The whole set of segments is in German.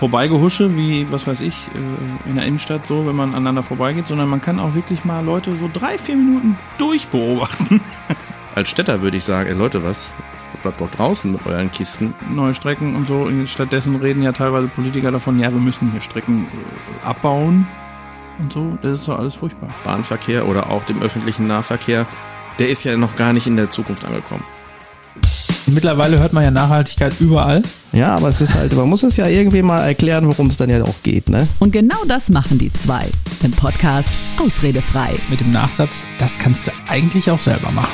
Vorbeigehusche, wie, was weiß ich, in der Innenstadt so, wenn man aneinander vorbeigeht, sondern man kann auch wirklich mal Leute so 3-4 Minuten durchbeobachten. Als Städter würde ich sagen, Leute, was? Bleibt doch draußen mit euren Kisten. Neue Strecken und so. Stattdessen reden ja teilweise Politiker davon, ja, wir müssen hier Strecken abbauen und so. Das ist doch alles furchtbar. Bahnverkehr oder auch dem öffentlichen Nahverkehr, der ist ja noch gar nicht in der Zukunft angekommen. Mittlerweile hört man ja Nachhaltigkeit überall. Ja, aber es ist halt, man muss es ja irgendwie mal erklären, worum es dann ja auch geht, ne? Und genau das machen die zwei im Podcast Ausredefrei. Mit dem Nachsatz, das kannst du eigentlich auch selber machen.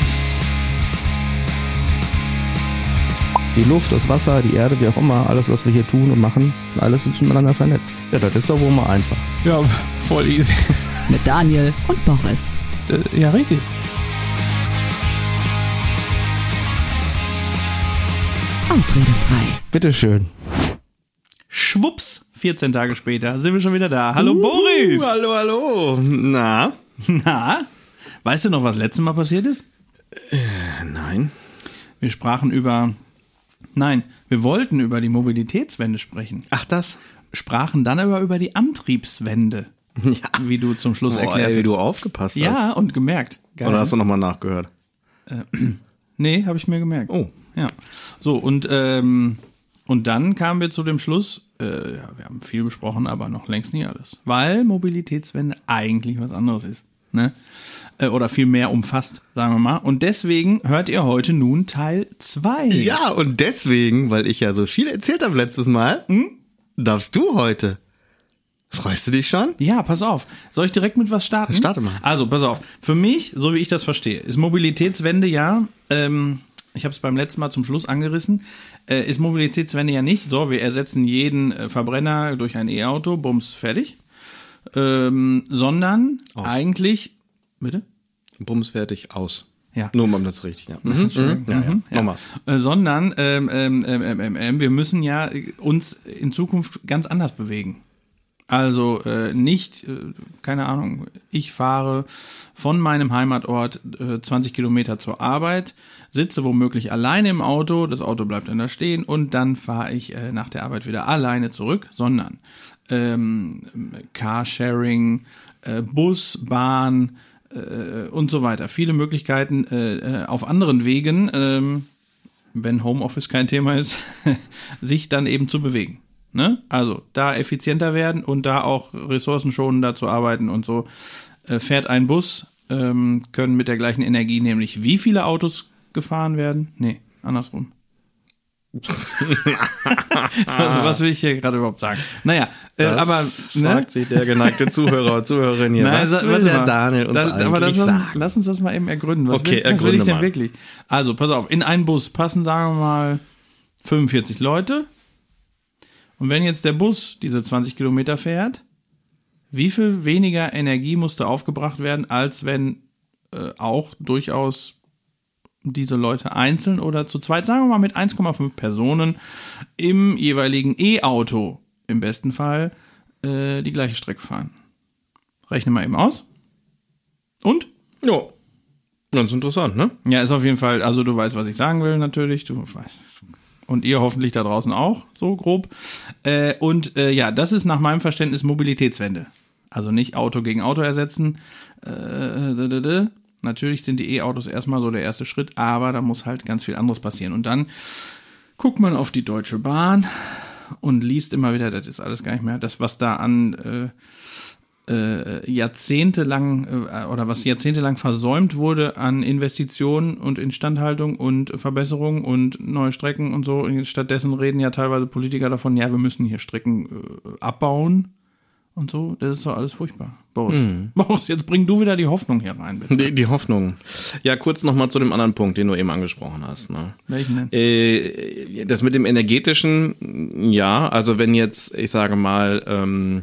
Die Luft, das Wasser, die Erde, wie auch immer, alles, was wir hier tun und machen, alles ist miteinander vernetzt. Ja, das ist doch wohl mal einfach. Ja, voll easy. Mit Daniel und Boris. Ja, richtig. Ausredefrei. Bitteschön. Schwupps, 14 Tage später sind wir schon wieder da. Hallo Boris! Hallo. Na? Weißt du noch, was letztes Mal passiert ist? Nein. Wir wollten über die Mobilitätswende sprechen. Ach, das? Sprachen dann aber über die Antriebswende. Ja. Wie du zum Schluss erklärt hast. Wie du aufgepasst hast. Ja, und gemerkt. Geil. Oder hast du nochmal nachgehört? Nee, habe ich mir gemerkt. Oh. Ja. So, und dann kamen wir zu dem Schluss, wir haben viel besprochen, aber noch längst nicht alles. Weil Mobilitätswende eigentlich was anderes ist. Ne? Oder viel mehr umfasst, sagen wir mal. Und deswegen hört ihr heute nun Teil 2. Ja, und deswegen, weil ich ja so viel erzählt habe letztes Mal, darfst du heute. Freust du dich schon? Ja, pass auf. Soll ich direkt mit was starten? Starte mal. Also, pass auf. Für mich, so wie ich das verstehe, ist Mobilitätswende ja, ich habe es beim letzten Mal zum Schluss angerissen, ist Mobilitätswende ja nicht so, wir ersetzen jeden Verbrenner durch ein E-Auto, bums, fertig. Sondern eigentlich, bitte? Bums, fertig, aus. Ja. Nur um das richtig, ja. Nochmal. Sondern wir müssen ja uns in Zukunft ganz anders bewegen. Also nicht, keine Ahnung, ich fahre von meinem Heimatort 20 Kilometer zur Arbeit, sitze womöglich alleine im Auto, das Auto bleibt dann da stehen und dann fahre ich nach der Arbeit wieder alleine zurück, sondern Carsharing, Bus, Bahn und so weiter. Viele Möglichkeiten auf anderen Wegen, wenn Homeoffice kein Thema ist, sich dann eben zu bewegen. Ne? Also da effizienter werden und da auch ressourcenschonender zu arbeiten und so. Fährt ein Bus, können mit der gleichen Energie nämlich wie viele Autos gefahren werden? Nee, andersrum. Also was will ich hier gerade überhaupt sagen? Naja, aber fragt sich der geneigte Zuhörer oder Zuhörerin hier. Was will der Daniel uns eigentlich sagen? Lass uns das mal eben ergründen. Was Okay, will ich denn mal. wirklich? Also, pass auf, in einen Bus passen, sagen wir mal, 45 Leute. Und wenn jetzt der Bus diese 20 Kilometer fährt, wie viel weniger Energie musste aufgebracht werden, als wenn auch durchaus diese Leute einzeln oder zu zweit, sagen wir mal mit 1,5 Personen im jeweiligen E-Auto im besten Fall die gleiche Strecke fahren. Rechne mal eben aus. Und? Ja, ganz interessant, ne? Ja, ist auf jeden Fall, also du weißt, was ich sagen will natürlich, du weißt. Und ihr hoffentlich da draußen auch, so grob. Ja, das ist nach meinem Verständnis Mobilitätswende. Also nicht Auto gegen Auto ersetzen. Natürlich sind die E-Autos erstmal so der erste Schritt, aber da muss halt ganz viel anderes passieren. Und dann guckt man auf die Deutsche Bahn und liest immer wieder, das ist alles gar nicht mehr, das, was da an jahrzehntelang versäumt wurde an Investitionen und Instandhaltung und Verbesserung und neue Strecken und so. Und stattdessen reden ja teilweise Politiker davon, ja, wir müssen hier Strecken abbauen und so. Das ist doch alles furchtbar. Boris, jetzt bring du wieder die Hoffnung hier rein, bitte. Die Hoffnung. Ja, kurz nochmal zu dem anderen Punkt, den du eben angesprochen hast. Ne? Welchen denn? Das mit dem Energetischen, ja, also wenn jetzt, ich sage mal,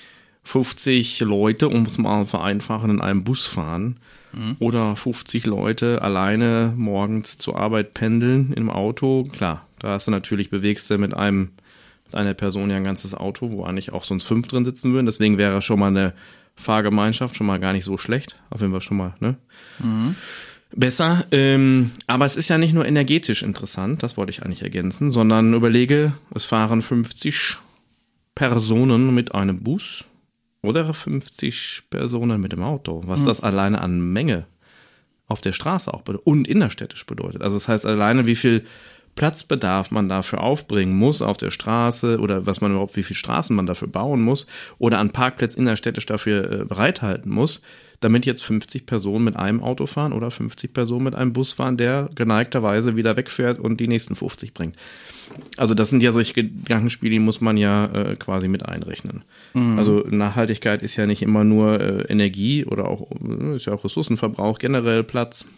50 Leute, um es mal vereinfachen, in einem Bus fahren oder 50 Leute alleine morgens zur Arbeit pendeln im Auto, klar, da hast du natürlich, bewegst du mit einer Person ja ein ganzes Auto, wo eigentlich auch sonst 5 drin sitzen würden, deswegen wäre schon mal eine Fahrgemeinschaft schon mal gar nicht so schlecht, auf jeden Fall schon mal, ne? Besser, aber es ist ja nicht nur energetisch interessant, das wollte ich eigentlich ergänzen, sondern überlege, es fahren 50 Personen mit einem Bus oder 50 Personen mit dem Auto, was das alleine an Menge auf der Straße auch bedeutet und innerstädtisch bedeutet. Also das heißt alleine, wie viel Platzbedarf man dafür aufbringen muss auf der Straße oder wie viele Straßen man dafür bauen muss oder an Parkplätzen innerstädtisch dafür bereithalten muss, damit jetzt 50 Personen mit einem Auto fahren oder 50 Personen mit einem Bus fahren, der geneigterweise wieder wegfährt und die nächsten 50 bringt. Also das sind ja solche Gedankenspiele, die muss man ja quasi mit einrechnen. Also Nachhaltigkeit ist ja nicht immer nur Energie oder auch ist ja auch Ressourcenverbrauch, generell Platz,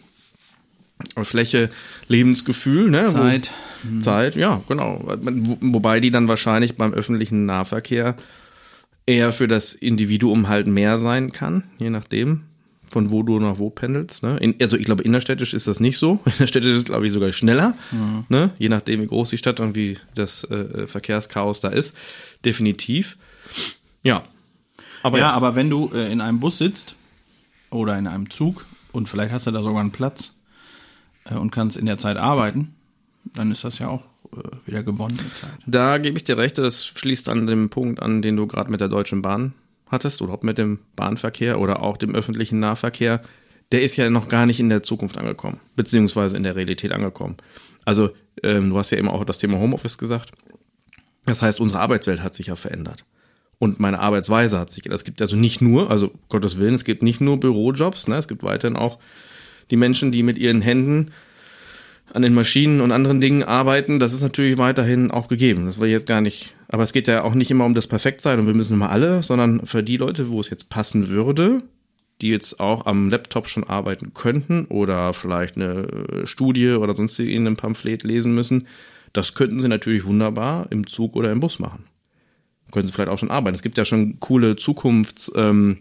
Fläche, Lebensgefühl, ne? Zeit, ja, genau. Wobei die dann wahrscheinlich beim öffentlichen Nahverkehr eher für das Individuum halt mehr sein kann, je nachdem, von wo du nach wo pendelst. Ne? Also ich glaube, innerstädtisch ist das nicht so. Innerstädtisch ist es, glaube ich, sogar schneller, ne? Je nachdem, wie groß die Stadt und wie das Verkehrschaos da ist. Definitiv. Ja. Aber wenn du in einem Bus sitzt oder in einem Zug und vielleicht hast du da sogar einen Platz und kannst in der Zeit arbeiten, dann ist das ja auch wieder gewonnene Zeit. Da gebe ich dir recht, das schließt an dem Punkt an, den du gerade mit der Deutschen Bahn hattest oder auch mit dem Bahnverkehr oder auch dem öffentlichen Nahverkehr. Der ist ja noch gar nicht in der Zukunft angekommen, beziehungsweise in der Realität angekommen. Also du hast ja eben auch das Thema Homeoffice gesagt. Das heißt, unsere Arbeitswelt hat sich ja verändert. Und meine Arbeitsweise hat sich geändert. Es gibt also nicht nur, also Gottes Willen, es gibt nicht nur Bürojobs, ne? Es gibt weiterhin auch die Menschen, die mit ihren Händen an den Maschinen und anderen Dingen arbeiten, das ist natürlich weiterhin auch gegeben. Das war jetzt gar nicht, aber es geht ja auch nicht immer um das Perfektsein und wir müssen immer alle, sondern für die Leute, wo es jetzt passen würde, die jetzt auch am Laptop schon arbeiten könnten oder vielleicht eine Studie oder sonst in einem Pamphlet lesen müssen, das könnten sie natürlich wunderbar im Zug oder im Bus machen. Können sie vielleicht auch schon arbeiten. Es gibt ja schon coole Zukunftszüge.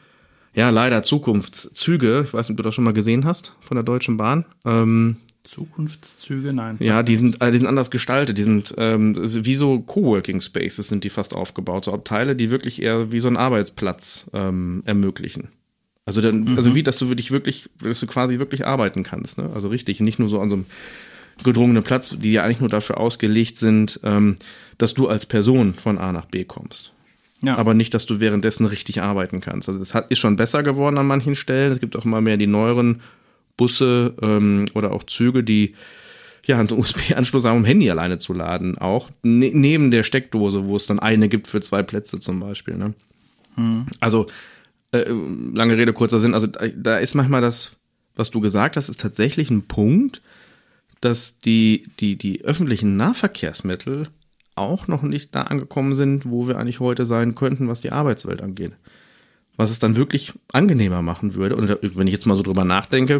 Ich weiß nicht, ob du das schon mal gesehen hast von der Deutschen Bahn. Zukunftszüge, nein. Ja, die sind anders gestaltet. Die sind wie so Coworking Spaces sind die fast aufgebaut. So Abteile, die wirklich eher wie so einen Arbeitsplatz ermöglichen. Also dass du quasi wirklich arbeiten kannst. Ne? Also richtig, nicht nur so an so einem gedrungenen Platz, die ja eigentlich nur dafür ausgelegt sind, dass du als Person von A nach B kommst. Ja. Aber nicht, dass du währenddessen richtig arbeiten kannst. Also es ist schon besser geworden an manchen Stellen. Es gibt auch immer mehr die neueren Busse oder auch Züge, die ja einen USB-Anschluss haben, um Handy alleine zu laden. Auch neben der Steckdose, wo es dann eine gibt für 2 Plätze zum Beispiel. Ne? Also lange Rede, kurzer Sinn. Also da ist manchmal das, was du gesagt hast, ist tatsächlich ein Punkt, dass die öffentlichen Nahverkehrsmittel auch noch nicht da angekommen sind, wo wir eigentlich heute sein könnten, was die Arbeitswelt angeht. Was es dann wirklich angenehmer machen würde. Und wenn ich jetzt mal so drüber nachdenke,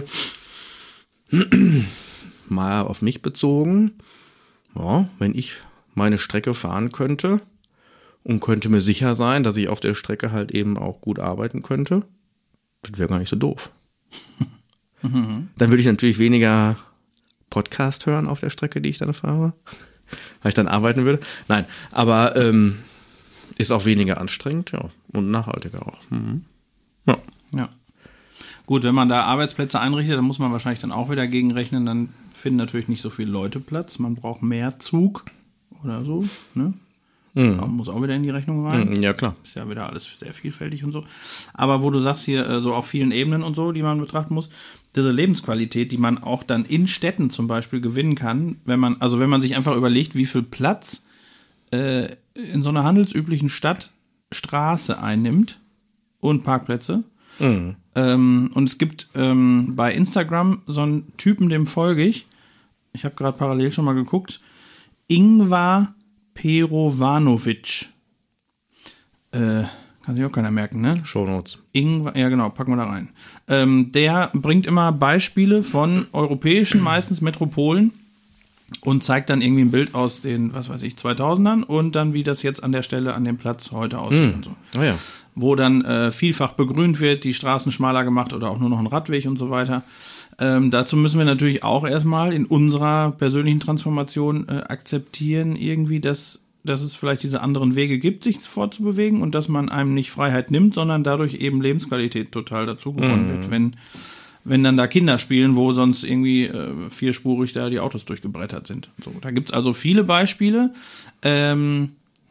mal auf mich bezogen, ja, wenn ich meine Strecke fahren könnte und könnte mir sicher sein, dass ich auf der Strecke halt eben auch gut arbeiten könnte, das wäre gar nicht so doof. Dann würde ich natürlich weniger Podcast hören auf der Strecke, die ich dann fahre, weil ich dann arbeiten würde. Nein, aber ist auch weniger anstrengend, ja, und nachhaltiger auch. Ja. Gut, wenn man da Arbeitsplätze einrichtet, dann muss man wahrscheinlich dann auch wieder gegenrechnen, dann finden natürlich nicht so viele Leute Platz, man braucht mehr Zug oder so, ne? Muss auch wieder in die Rechnung rein. Ja, klar. Ist ja wieder alles sehr vielfältig und so. Aber wo du sagst hier, so auf vielen Ebenen und so, die man betrachten muss, diese Lebensqualität, die man auch dann in Städten zum Beispiel gewinnen kann, wenn man sich einfach überlegt, wie viel Platz in so einer handelsüblichen Stadt Straße einnimmt und Parkplätze. Und es gibt bei Instagram so einen Typen, dem folge ich habe gerade parallel schon mal geguckt, Ingvar Perovanovic. Kann sich auch keiner merken, ne? Shownotes. Ja genau, packen wir da rein. Der bringt immer Beispiele von europäischen, meistens Metropolen und zeigt dann irgendwie ein Bild aus den, 2000ern und dann, wie das jetzt an der Stelle, an dem Platz heute aussieht und so. Oh ja. Wo dann vielfach begrünt wird, die Straßen schmaler gemacht oder auch nur noch ein Radweg und so weiter. Dazu müssen wir natürlich auch erstmal in unserer persönlichen Transformation akzeptieren, irgendwie, dass es vielleicht diese anderen Wege gibt, sich fortzubewegen und dass man einem nicht Freiheit nimmt, sondern dadurch eben Lebensqualität total dazu gewonnen wird, wenn dann da Kinder spielen, wo sonst irgendwie vierspurig da die Autos durchgebrettert sind. So, da gibt's also viele Beispiele.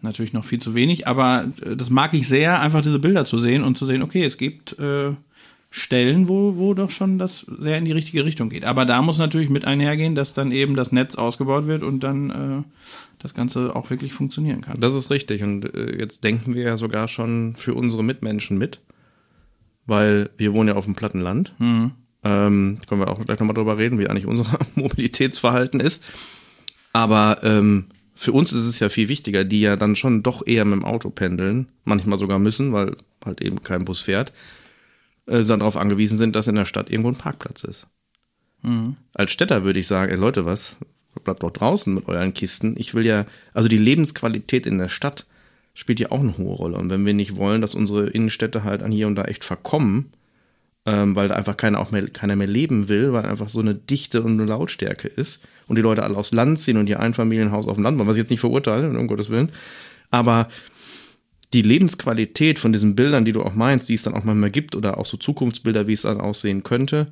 natürlich noch viel zu wenig, aber das mag ich sehr, einfach diese Bilder zu sehen und zu sehen, okay, es gibt Stellen, wo doch schon das sehr in die richtige Richtung geht. Aber da muss natürlich mit einhergehen, dass dann eben das Netz ausgebaut wird und dann das Ganze auch wirklich funktionieren kann. Das ist richtig. Und jetzt denken wir ja sogar schon für unsere Mitmenschen mit, weil wir wohnen ja auf dem platten Land. Können wir auch gleich nochmal drüber reden, wie eigentlich unser Mobilitätsverhalten ist. Aber für uns ist es ja viel wichtiger, die ja dann schon doch eher mit dem Auto pendeln, manchmal sogar müssen, weil halt eben kein Bus fährt, darauf angewiesen sind, dass in der Stadt irgendwo ein Parkplatz ist. Als Städter würde ich sagen, ey Leute, was? Bleibt doch draußen mit euren Kisten. Ich will ja, also die Lebensqualität in der Stadt spielt ja auch eine hohe Rolle. Und wenn wir nicht wollen, dass unsere Innenstädte halt an hier und da echt verkommen, weil da einfach keiner mehr leben will, weil einfach so eine Dichte und eine Lautstärke ist und die Leute alle aufs Land ziehen und ihr Einfamilienhaus auf dem Land bauen, was ich jetzt nicht verurteile, um Gottes Willen, aber die Lebensqualität von diesen Bildern, die du auch meinst, die es dann auch manchmal gibt oder auch so Zukunftsbilder, wie es dann aussehen könnte,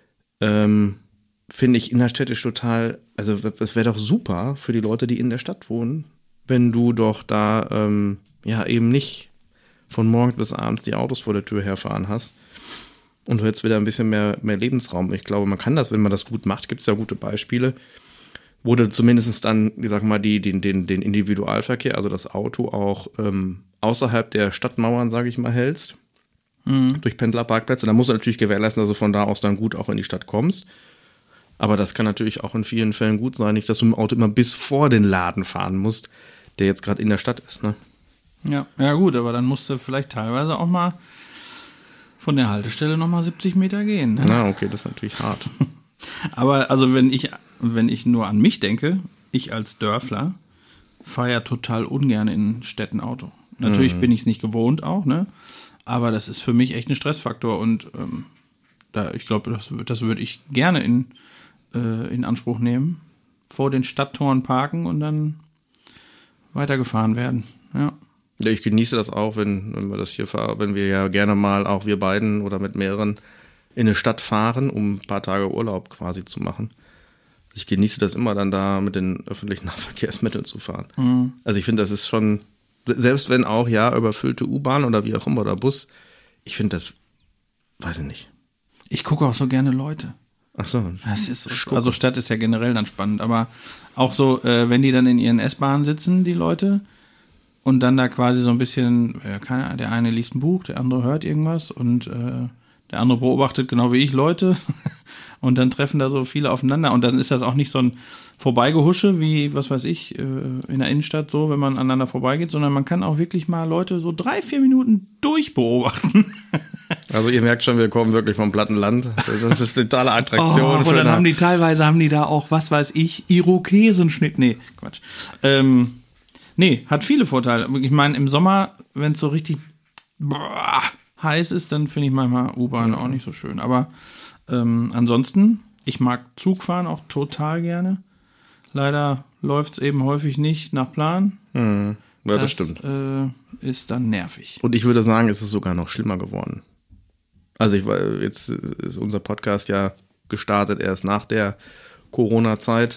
finde ich innerstädtisch total, also das wäre doch super für die Leute, die in der Stadt wohnen, wenn du doch da ja eben nicht von morgens bis abends die Autos vor der Tür herfahren hast und du hättest wieder ein bisschen mehr Lebensraum. Ich glaube, man kann das, wenn man das gut macht, gibt es ja gute Beispiele, wo du zumindest dann, ich sag mal, den Individualverkehr, also das Auto auch außerhalb der Stadtmauern, sage ich mal, hältst, durch Pendlerparkplätze. Da musst du natürlich gewährleisten, dass du von da aus dann gut auch in die Stadt kommst. Aber das kann natürlich auch in vielen Fällen gut sein, nicht, dass du im Auto immer bis vor den Laden fahren musst, der jetzt gerade in der Stadt ist, ne? Ja gut, aber dann musst du vielleicht teilweise auch mal von der Haltestelle nochmal 70 Meter gehen. Ne? Na, okay, das ist natürlich hart. Aber also wenn ich nur an mich denke, ich als Dörfler fahre ja total ungern in Städten Auto. Natürlich bin ich es nicht gewohnt auch, ne? Aber das ist für mich echt ein Stressfaktor und ich glaube, das würde ich gerne in Anspruch nehmen. Vor den Stadttoren parken und dann weitergefahren werden. Ja. Ja, ich genieße das auch, wenn wir das hier fahren, wenn wir ja gerne mal auch wir beiden oder mit mehreren in eine Stadt fahren, um ein paar Tage Urlaub quasi zu machen. Ich genieße das immer dann da mit den öffentlichen Nahverkehrsmitteln zu fahren. Also ich finde, das ist schon, selbst wenn auch ja überfüllte U-Bahn oder wie auch immer oder Bus, ich finde das, weiß ich nicht. Ich gucke auch so gerne Leute. Ach so. Das ist so, also Stadt ist ja generell dann spannend, aber auch so, wenn die dann in ihren S-Bahnen sitzen, die Leute, und dann da quasi so ein bisschen, der eine liest ein Buch, der andere hört irgendwas und der andere beobachtet genau wie ich Leute und dann treffen da so viele aufeinander und dann ist das auch nicht so ein Vorbeigehusche wie, was weiß ich, in der Innenstadt so, wenn man aneinander vorbeigeht, sondern man kann auch wirklich mal Leute so 3-4 Minuten durchbeobachten. Also ihr merkt schon, wir kommen wirklich vom platten Land. Das ist eine totale Attraktion. Und dann teilweise haben die da auch, was weiß ich, Irokesenschnitt. Nee, Quatsch. Nee, hat viele Vorteile. Ich meine, im Sommer, wenn es so richtig heiß ist, dann finde ich manchmal U-Bahn auch nicht so schön. Aber ansonsten, ich mag Zugfahren auch total gerne. Leider läuft es eben häufig nicht nach Plan. Ja, das stimmt. Ist dann nervig. Und ich würde sagen, es ist sogar noch schlimmer geworden. Also jetzt ist unser Podcast ja gestartet erst nach der Corona-Zeit.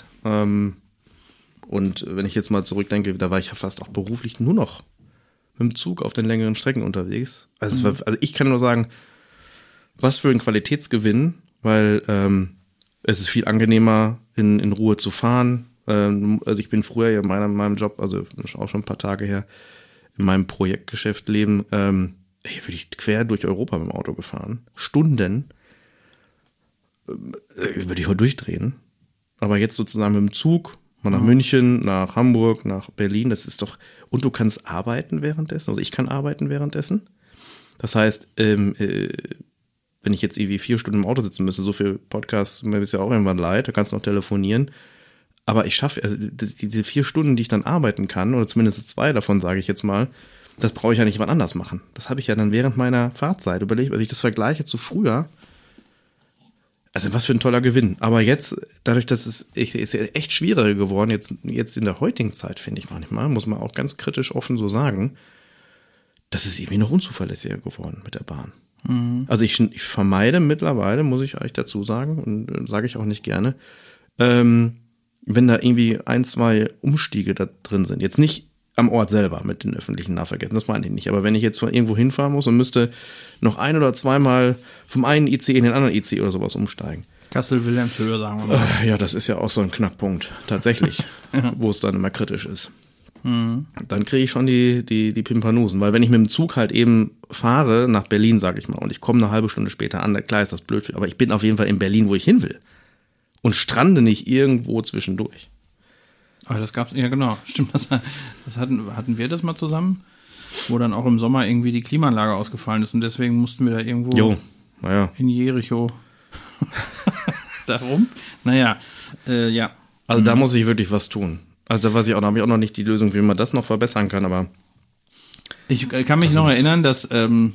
Und wenn ich jetzt mal zurückdenke, da war ich ja fast auch beruflich nur noch mit dem Zug auf den längeren Strecken unterwegs. Also ich kann nur sagen, was für ein Qualitätsgewinn, weil es ist viel angenehmer, in Ruhe zu fahren. Also ich bin früher ja in meinem Job, also auch schon ein paar Tage her, in meinem Projektgeschäft leben, würde ich quer durch Europa mit dem Auto gefahren. Stunden. Würde ich heute durchdrehen. Aber jetzt sozusagen mit dem Zug, mal nach München, nach Hamburg, nach Berlin, das ist doch, und du kannst arbeiten währenddessen, also ich kann arbeiten währenddessen. Das heißt, wenn ich jetzt irgendwie 4 Stunden im Auto sitzen müsste, so viel Podcasts, mir ist ja auch irgendwann leid, da kannst du noch telefonieren. Aber ich schaffe, also diese 4 Stunden, die ich dann arbeiten kann, oder zumindest 2 davon, sage ich jetzt mal, das brauche ich ja nicht wann anders machen. Das habe ich ja dann während meiner Fahrzeit überlegt, wenn ich das vergleiche zu früher. Also was für ein toller Gewinn. Aber jetzt, dadurch, dass ist echt schwieriger geworden, jetzt in der heutigen Zeit, finde ich manchmal, muss man auch ganz kritisch offen so sagen, das ist irgendwie noch unzuverlässiger geworden mit der Bahn. Also ich vermeide mittlerweile, muss ich eigentlich dazu sagen, und sage ich auch nicht gerne, wenn da irgendwie 1, 2 Umstiege da drin sind. Jetzt nicht am Ort selber mit den öffentlichen Nahverkehrsmitteln, das meine ich nicht. Aber wenn ich jetzt von irgendwo hinfahren muss und müsste noch ein- oder zweimal vom einen IC in den anderen IC oder sowas umsteigen. Kassel-Wilhelmshöhe, sagen wir mal. Ja, das ist ja auch so ein Knackpunkt, tatsächlich, wo es dann immer kritisch ist. Dann kriege ich schon die Pimpanusen, weil wenn ich mit dem Zug halt eben fahre nach Berlin, sag ich mal, und ich komme eine halbe Stunde später an, klar ist das blöd, aber ich bin auf jeden Fall in Berlin, wo ich hin will und strande nicht irgendwo zwischendurch. Aber das gab's, ja genau, stimmt, das hatten wir das mal zusammen, wo dann auch im Sommer irgendwie die Klimaanlage ausgefallen ist und deswegen mussten wir da irgendwo in Jericho darum. Naja, ja. Also da muss ich wirklich was tun. Also da weiß ich auch, da habe ich auch noch nicht die Lösung, wie man das noch verbessern kann, aber ich kann mich noch erinnern, dass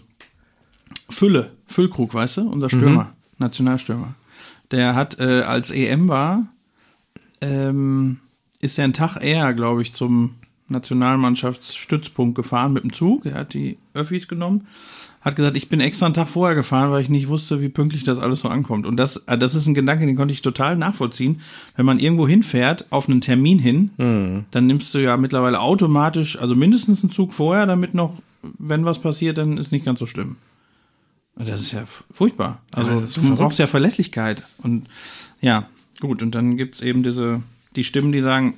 Füllkrug, weißt du, unser Stürmer, Nationalstürmer, der hat, als EM war, ist er einen Tag eher, glaube ich, zum Nationalmannschaftsstützpunkt gefahren mit dem Zug. Er hat die Öffis genommen, hat gesagt, ich bin extra einen Tag vorher gefahren, weil ich nicht wusste, wie pünktlich das alles so ankommt. Und das ist ein Gedanke, den konnte ich total nachvollziehen. Wenn man irgendwo hinfährt, auf einen Termin hin, dann nimmst du ja mittlerweile automatisch, also mindestens einen Zug vorher, damit noch, wenn was passiert, dann ist nicht ganz so schlimm. Das ist ja furchtbar. Also du brauchst ja Verlässlichkeit. Und ja, gut, und dann gibt's eben die Stimmen, die sagen,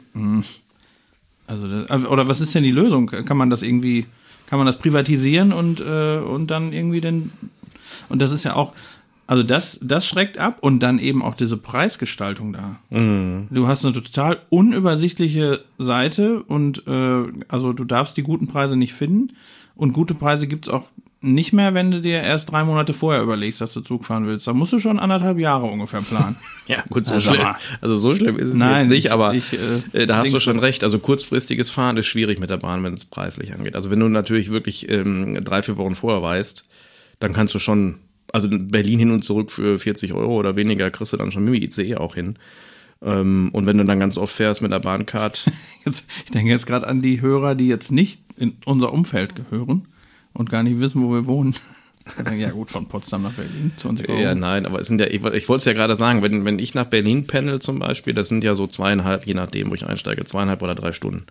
oder was ist denn die Lösung? Kann man das privatisieren und dann irgendwie und das ist ja auch, also das schreckt ab und dann eben auch diese Preisgestaltung da. Du hast eine total unübersichtliche Seite und also du darfst die guten Preise nicht finden und gute Preise gibt's auch nicht mehr, wenn du dir erst 3 Monate vorher überlegst, dass du Zug fahren willst. Da musst du schon 1,5 Jahre ungefähr planen. Ja, gut, so schlimm ist es jetzt nicht, aber da hast du schon recht. Also kurzfristiges Fahren ist schwierig mit der Bahn, wenn es preislich angeht. Also wenn du natürlich wirklich 3-4 Wochen vorher weißt, dann kannst du schon, also Berlin hin und zurück für 40 € oder weniger kriegst du dann schon mit dem ICE auch hin. Und wenn du dann ganz oft fährst mit der Bahncard. Ich denke jetzt gerade an die Hörer, die jetzt nicht in unser Umfeld gehören und gar nicht wissen, wo wir wohnen. Ja gut, von Potsdam nach Berlin, 20 €. Ja, nein, aber es sind ja, ich wollte es ja gerade sagen, wenn ich nach Berlin pendel zum Beispiel, das sind ja so 2,5, je nachdem, wo ich einsteige, 2,5 oder 3 Stunden.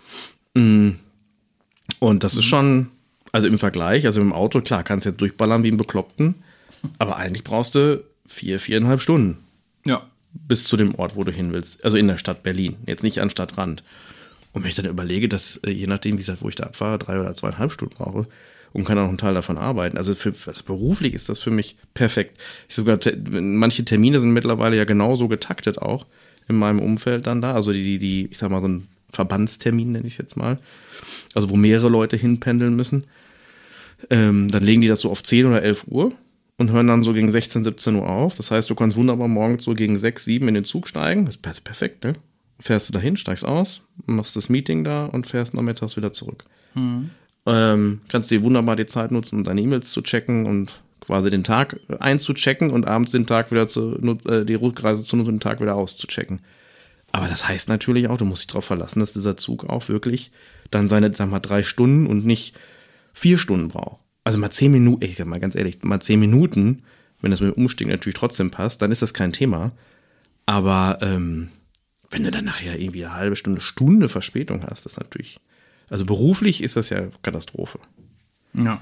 Und das ist schon, also im Vergleich, also im Auto, klar, kannst jetzt durchballern wie ein Bekloppten, aber eigentlich brauchst du 4,5 Stunden. Ja. Bis zu dem Ort, wo du hin willst. Also in der Stadt Berlin, jetzt nicht an Stadtrand. Und wenn ich dann überlege, dass je nachdem, wie gesagt, wo ich da abfahre, 3 oder 2,5 Stunden brauche und kann auch einen Teil davon arbeiten. Also beruflich ist das für mich perfekt. Manche Termine sind mittlerweile ja genauso getaktet auch in meinem Umfeld dann da. Also die ich sag mal, so ein Verbandstermin nenne ich es jetzt mal. Also wo mehrere Leute hinpendeln müssen. Dann legen die das so auf 10 oder 11 Uhr und hören dann so gegen 16, 17 Uhr auf. Das heißt, du kannst wunderbar morgens so gegen 6, 7 in den Zug steigen. Das ist perfekt, ne? Fährst du dahin, steigst aus, machst das Meeting da und fährst nachmittags wieder zurück. Kannst dir wunderbar die Zeit nutzen, um deine E-Mails zu checken und quasi den Tag einzuchecken und abends den Tag wieder die Rückreise zu nutzen und den Tag wieder auszuchecken. Aber das heißt natürlich auch, du musst dich darauf verlassen, dass dieser Zug auch wirklich dann seine, sag mal, 3 Stunden und nicht 4 Stunden braucht. Also mal 10 Minuten, ich sag mal ganz ehrlich, mal 10 Minuten, wenn das mit dem Umstieg natürlich trotzdem passt, dann ist das kein Thema. Aber wenn du dann nachher irgendwie eine halbe Stunde Verspätung hast, das ist natürlich, also beruflich ist das ja Katastrophe. Ja.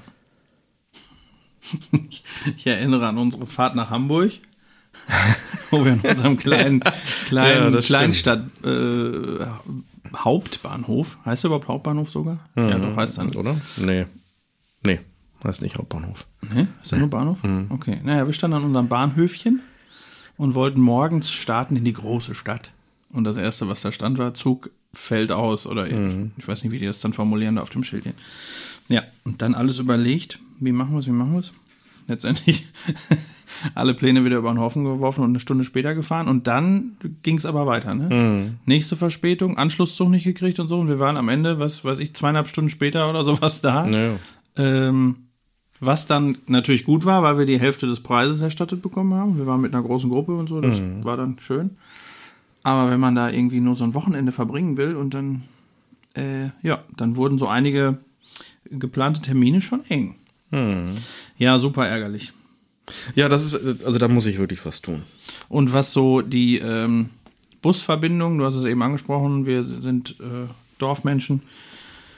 Ich erinnere an unsere Fahrt nach Hamburg, wo wir in unserem kleinen Kleinstadt Hauptbahnhof, heißt der überhaupt Hauptbahnhof sogar? Ja, doch, heißt dann. Oder? Nee, heißt nicht Hauptbahnhof. Nee, ist das nur Bahnhof? Okay, naja, wir standen an unserem Bahnhöfchen und wollten morgens starten in die große Stadt. Und das Erste, was da stand, war, Zug fällt aus. Oder ich weiß nicht, wie die das dann formulieren da auf dem Schildchen. Ja, und dann alles überlegt, wie machen wir es? Letztendlich alle Pläne wieder über den Haufen geworfen und eine Stunde später gefahren. Und dann ging es aber weiter. Ne? Nächste Verspätung, Anschlusszug nicht gekriegt und so. Und wir waren am Ende, 2,5 Stunden später oder sowas da. Ja. Was dann natürlich gut war, weil wir die Hälfte des Preises erstattet bekommen haben. Wir waren mit einer großen Gruppe und so, das war dann schön. Aber wenn man da irgendwie nur so ein Wochenende verbringen will und dann, dann wurden so einige geplante Termine schon eng. Ja, super ärgerlich. Ja, also da muss ich wirklich was tun. Und was so die Busverbindung, du hast es eben angesprochen, wir sind Dorfmenschen,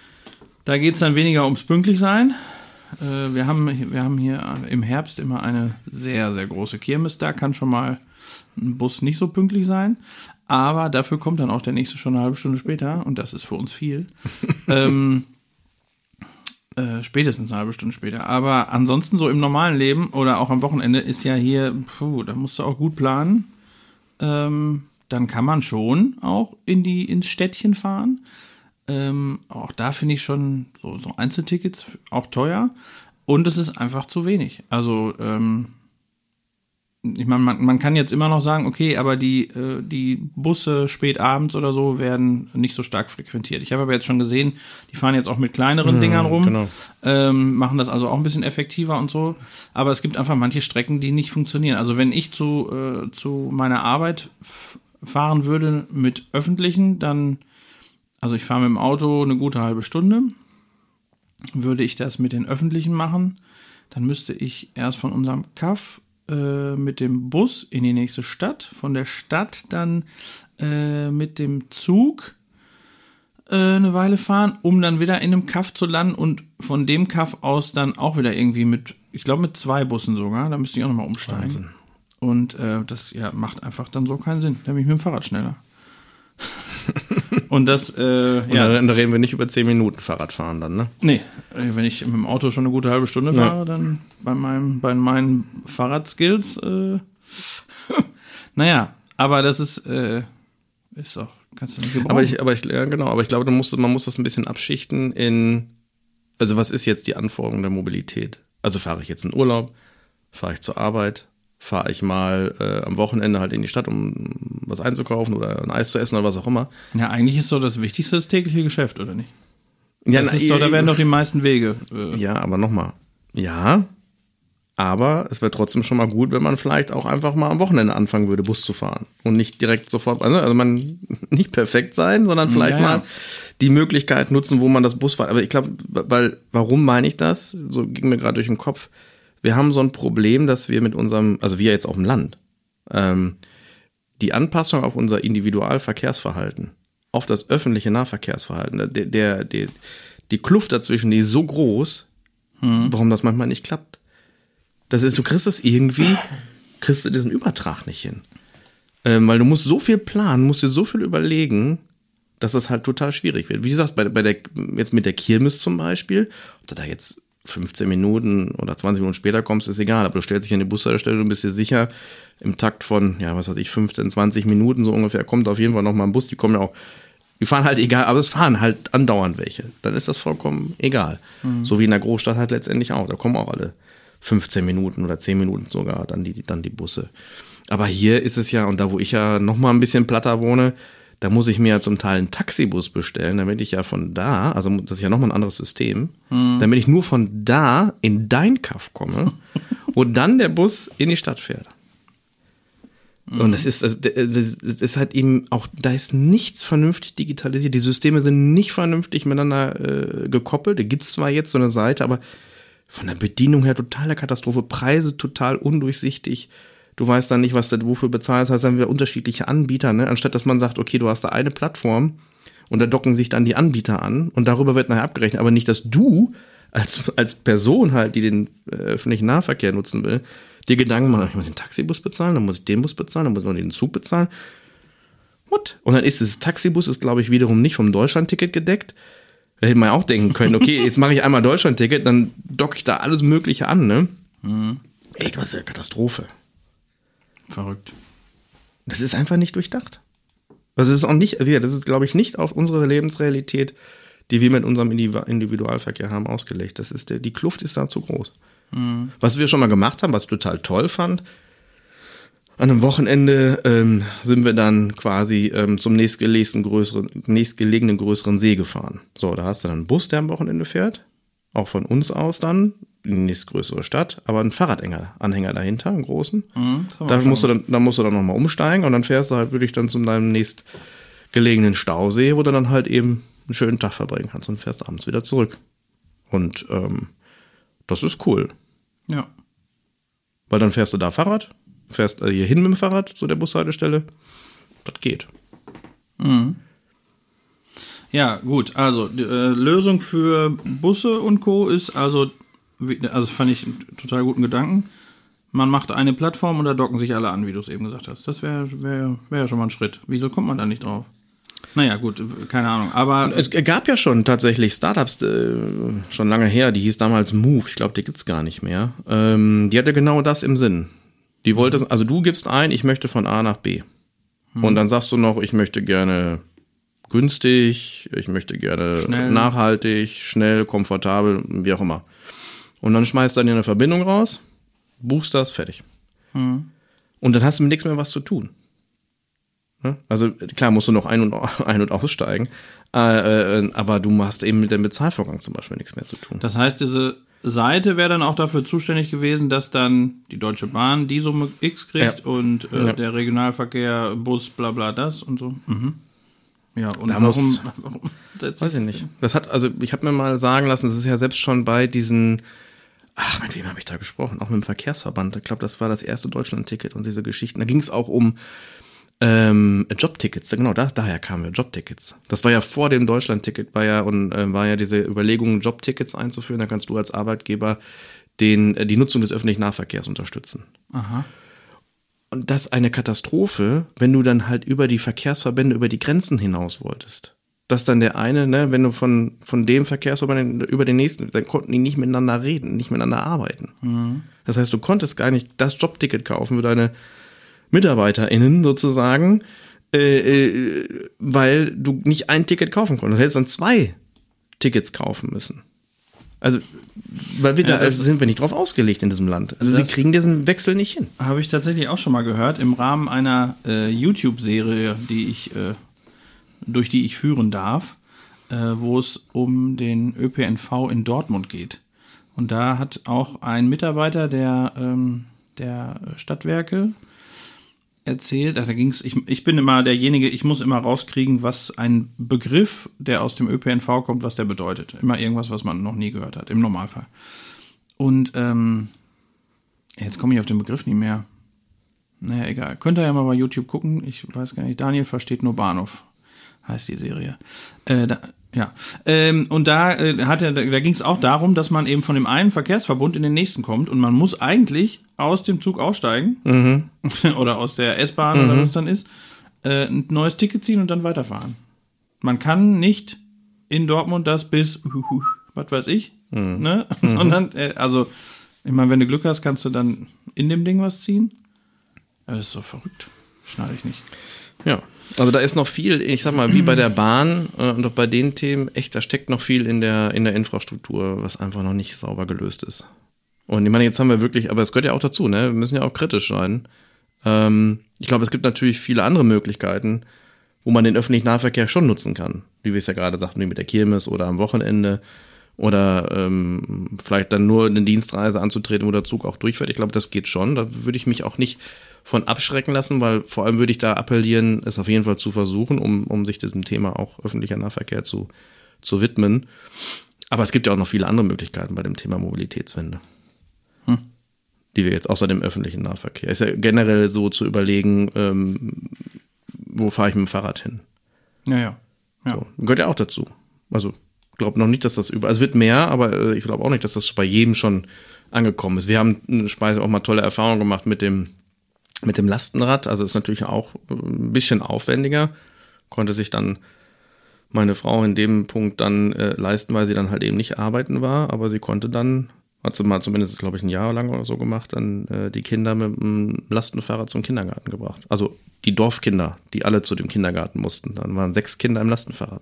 Da geht es dann weniger ums Pünktlichsein. Wir haben hier im Herbst immer eine sehr, sehr große Kirmes. Da kann schon mal ein Bus nicht so pünktlich sein. Aber dafür kommt dann auch der nächste schon eine halbe Stunde später. Und das ist für uns viel. Spätestens eine halbe Stunde später. Aber ansonsten so im normalen Leben oder auch am Wochenende ist ja hier, da musst du auch gut planen. Dann kann man schon auch ins Städtchen fahren. Auch da finde ich schon so Einzeltickets auch teuer. Und es ist einfach zu wenig. Also, ich meine, man kann jetzt immer noch sagen, okay, aber die Busse spät abends oder so werden nicht so stark frequentiert. Ich habe aber jetzt schon gesehen, die fahren jetzt auch mit kleineren Dingern rum, genau. Machen das also auch ein bisschen effektiver und so. Aber es gibt einfach manche Strecken, die nicht funktionieren. Also wenn ich zu meiner Arbeit fahren würde mit Öffentlichen, dann, also ich fahre mit dem Auto eine gute halbe Stunde. Würde ich das mit den Öffentlichen machen, dann müsste ich erst von unserem Kaff mit dem Bus in die nächste Stadt, von der Stadt dann mit dem Zug eine Weile fahren, um dann wieder in einem Kaff zu landen und von dem Kaff aus dann auch wieder irgendwie mit 2 Bussen sogar, da müsste ich auch nochmal umsteigen. Wahnsinn. Und das macht einfach dann so keinen Sinn. Da bin ich mit dem Fahrrad schneller. Und das, da reden wir nicht über 10 Minuten Fahrradfahren dann, ne? Nee, wenn ich mit dem Auto schon eine gute halbe Stunde fahre, dann bei meinen Fahrradskills, naja, aber das ist doch, kannst du nicht gebrauchen. Aber ich glaube, man muss das ein bisschen abschichten in, also was ist jetzt die Anforderung der Mobilität? Also fahre ich jetzt in Urlaub, fahre ich zur Arbeit, fahre ich mal am Wochenende halt in die Stadt, um was einzukaufen oder ein Eis zu essen oder was auch immer. Ja, eigentlich ist doch das Wichtigste das tägliche Geschäft, oder nicht? Ja, da werden doch die meisten Wege. Ja, aber nochmal. Ja, aber es wäre trotzdem schon mal gut, wenn man vielleicht auch einfach mal am Wochenende anfangen würde, Bus zu fahren. Und nicht direkt sofort, also man nicht perfekt sein, sondern vielleicht mal die Möglichkeit nutzen, wo man das Bus fährt. Aber ich glaube, warum meine ich das? So ging mir gerade durch den Kopf. Wir haben so ein Problem, dass wir mit unserem, also wir jetzt auf dem Land, die Anpassung auf unser Individualverkehrsverhalten, auf das öffentliche Nahverkehrsverhalten, die Kluft dazwischen, die ist so groß, warum das manchmal nicht klappt. Das ist, du kriegst du diesen Übertrag nicht hin. Weil du musst so viel planen, musst dir so viel überlegen, dass das halt total schwierig wird. Wie gesagt, jetzt mit der Kirmes zum Beispiel, ob du da jetzt 15 Minuten oder 20 Minuten später kommst, ist egal. Aber du stellst dich an die Bushaltestelle und bist dir sicher, im Takt von, 15, 20 Minuten so ungefähr, kommt auf jeden Fall nochmal ein Bus. Die fahren halt egal, aber es fahren halt andauernd welche. Dann ist das vollkommen egal. So wie in der Großstadt halt letztendlich auch. Da kommen auch alle 15 Minuten oder 10 Minuten sogar dann die Busse. Aber hier ist es ja, und da wo ich ja nochmal ein bisschen platter wohne, da muss ich mir ja zum Teil einen Taxibus bestellen, damit ich ja von da, also das ist ja nochmal ein anderes System, damit ich nur von da in dein Kaff komme und dann der Bus in die Stadt fährt. Und das ist halt eben auch, da ist nichts vernünftig digitalisiert. Die Systeme sind nicht vernünftig miteinander gekoppelt. Da gibt es zwar jetzt so eine Seite, aber von der Bedienung her totale Katastrophe. Preise total undurchsichtig. Du weißt dann nicht, was du wofür bezahlst. Das heißt, dann haben wir unterschiedliche Anbieter, ne? Anstatt dass man sagt, okay, du hast da eine Plattform und da docken sich dann die Anbieter an und darüber wird nachher abgerechnet. Aber nicht, dass du als Person halt, die den öffentlichen Nahverkehr nutzen will, dir Gedanken machen, ich muss den Taxibus bezahlen, dann muss ich den Bus bezahlen, dann muss ich noch den Zug bezahlen. What? Und dann ist dieses Taxibus, glaube ich, wiederum nicht vom Deutschlandticket gedeckt. Da hätte man ja auch denken können, okay, jetzt mache ich einmal Deutschlandticket, dann docke ich da alles Mögliche an, ne? Ey, was ist eine Katastrophe. Verrückt. Das ist einfach nicht durchdacht. Das ist auch nicht, das ist, glaube ich, nicht auf unsere Lebensrealität, die wir mit unserem Individualverkehr haben, ausgelegt. Das ist die Kluft ist da zu groß. Was wir schon mal gemacht haben, was ich total toll fand, an einem Wochenende sind wir dann quasi zum nächstgelegenen größeren See gefahren. So, da hast du dann einen Bus, der am Wochenende fährt, auch von uns aus dann, in die nächstgrößere Stadt, aber einen Fahrradanhänger dahinter, einen großen. Da musst du dann nochmal umsteigen und dann fährst du halt wirklich dann zu deinem nächstgelegenen Stausee, wo du dann halt eben einen schönen Tag verbringen kannst und fährst abends wieder zurück. Und das ist cool. Ja. Weil dann fährst du da Fahrrad, fährst hier hin mit dem Fahrrad zu der Bushaltestelle. Das geht. Ja, gut, also die Lösung für Busse und Co. ist also fand ich einen total guten Gedanken. Man macht eine Plattform und da docken sich alle an, wie du es eben gesagt hast. Das wäre ja schon mal ein Schritt. Wieso kommt man da nicht drauf? Naja, gut, keine Ahnung. Aber Es gab ja schon tatsächlich Startups, schon lange her, die hieß damals Move, ich glaube, die gibt's gar nicht mehr. Die hatte genau das im Sinn. Die wollte, also du gibst ein, ich möchte von A nach B. Und dann sagst du noch, ich möchte gerne günstig, ich möchte gerne Schnell. nachhaltig, schnell, komfortabel, wie auch immer. Und dann schmeißt du dann eine Verbindung raus, buchst das, fertig. Und dann hast du mit nichts mehr was zu tun. Ne? Also klar musst du noch ein- und aussteigen, aber du hast eben mit dem Bezahlvorgang zum Beispiel nichts mehr zu tun. das heißt, diese Seite wäre dann auch dafür zuständig gewesen, dass dann die Deutsche Bahn die Summe X kriegt Ja. und Ja. der Regionalverkehr, Bus, bla bla das und so. Ja, und Da warum setzt Weiß sich ich das nicht. hin? Das hat, also ich habe mir mal sagen lassen, das ist ja selbst schon bei diesen, mit wem habe ich da gesprochen? Auch mit dem Verkehrsverband. Ich glaube, das war das erste Deutschland-Ticket und diese Geschichten. Da ging es auch um Jobtickets. Genau, daher kamen wir, Jobtickets. Das war ja vor dem Deutschland-Ticket, war ja diese Überlegung, Jobtickets einzuführen. Da kannst du als Arbeitgeber die Nutzung des öffentlichen Nahverkehrs unterstützen. Aha. Und das ist eine Katastrophe, wenn du dann halt über die Verkehrsverbände, über die Grenzen hinaus wolltest. Dass dann der eine, ne, wenn du von dem Verkehrsverband über den nächsten, dann konnten die nicht miteinander reden, nicht miteinander arbeiten. Das heißt, du konntest gar nicht das Jobticket kaufen für deine MitarbeiterInnen sozusagen, weil du nicht ein Ticket kaufen konntest. Du hättest dann 2 Tickets kaufen müssen. Also, weil sind wir nicht drauf ausgelegt in diesem Land. Also, wir kriegen diesen Wechsel nicht hin. Habe ich tatsächlich auch schon mal gehört, im Rahmen einer YouTube-Serie, durch die ich führen darf, wo es um den ÖPNV in Dortmund geht. Und da hat auch ein Mitarbeiter der Stadtwerke erzählt, da ging's, ich bin immer derjenige, ich muss immer rauskriegen, was ein Begriff, der aus dem ÖPNV kommt, was der bedeutet. Immer irgendwas, was man noch nie gehört hat, im Normalfall. Und jetzt komme ich auf den Begriff nicht mehr. Naja, egal. Könnt ihr ja mal bei YouTube gucken. Ich weiß gar nicht. Daniel versteht nur Bahnhof, heißt die Serie. Und da ging es auch darum, dass man eben von dem einen Verkehrsverbund in den nächsten kommt und man muss eigentlich aus dem Zug aussteigen oder aus der S-Bahn oder was es dann ist, ein neues Ticket ziehen und dann weiterfahren. Man kann nicht in Dortmund das bis, was weiß ich, ne? Sondern, also, ich meine, wenn du Glück hast, kannst du dann in dem Ding was ziehen. Aber das ist so verrückt. Schneide ich nicht. Ja, also da ist noch viel, ich sag mal, wie bei der Bahn und auch bei den Themen, echt, da steckt noch viel in der Infrastruktur, was einfach noch nicht sauber gelöst ist. Und ich meine, jetzt haben wir wirklich, aber es gehört ja auch dazu, ne? Wir müssen ja auch kritisch sein. Ich glaube, es gibt natürlich viele andere Möglichkeiten, wo man den öffentlichen Nahverkehr schon nutzen kann. Wie wir es ja gerade sagten, wie mit der Kirmes oder am Wochenende oder vielleicht dann nur eine Dienstreise anzutreten, wo der Zug auch durchfährt. Ich glaube, das geht schon. Da würde ich mich auch nicht von abschrecken lassen, weil vor allem würde ich da appellieren, es auf jeden Fall zu versuchen, um sich diesem Thema auch öffentlicher Nahverkehr zu widmen. Aber es gibt ja auch noch viele andere Möglichkeiten bei dem Thema Mobilitätswende, die wir jetzt außer dem öffentlichen Nahverkehr. Ist ja generell so zu überlegen, wo fahre ich mit dem Fahrrad hin? Ja. So. Gehört ja auch dazu. Also ich glaube noch nicht, dass das überall, es wird mehr, aber ich glaube auch nicht, dass das bei jedem schon angekommen ist. Wir haben eine Speise auch mal tolle Erfahrungen gemacht mit dem Lastenrad. Also ist natürlich auch ein bisschen aufwendiger. Konnte sich dann meine Frau in dem Punkt dann leisten, weil sie dann halt eben nicht arbeiten war, aber sie konnte dann, hat sie mal zumindest, glaube ich, ein Jahr lang oder so gemacht, dann die Kinder mit dem Lastenfahrrad zum Kindergarten gebracht. Also die Dorfkinder, die alle zu dem Kindergarten mussten. Dann waren 6 Kinder im Lastenfahrrad.